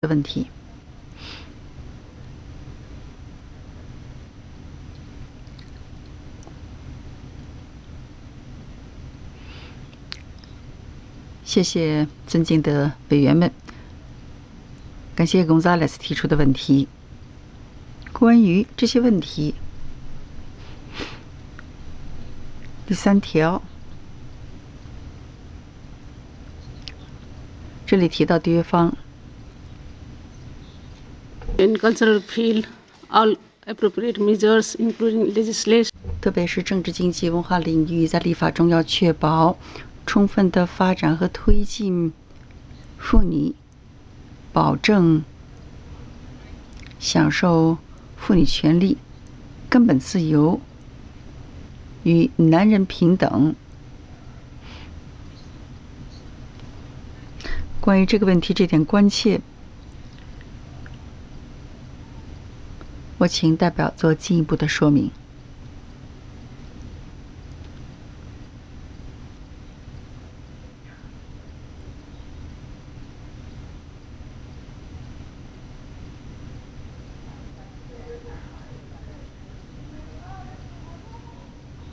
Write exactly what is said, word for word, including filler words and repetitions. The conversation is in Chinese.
的问题。谢谢尊敬的委员们，感谢 Gonzalez 提出的问题。关于这些问题，第三条，这里提到缔约方 In cultural field, all appropriate measures, including legislation. 特别是政治、经济、文化领域，在立法中要确保充分的发展和推进妇女，保证享受妇女权利、根本自由与男人平等。关于这个问题这点关切，我请代表做进一步的说明。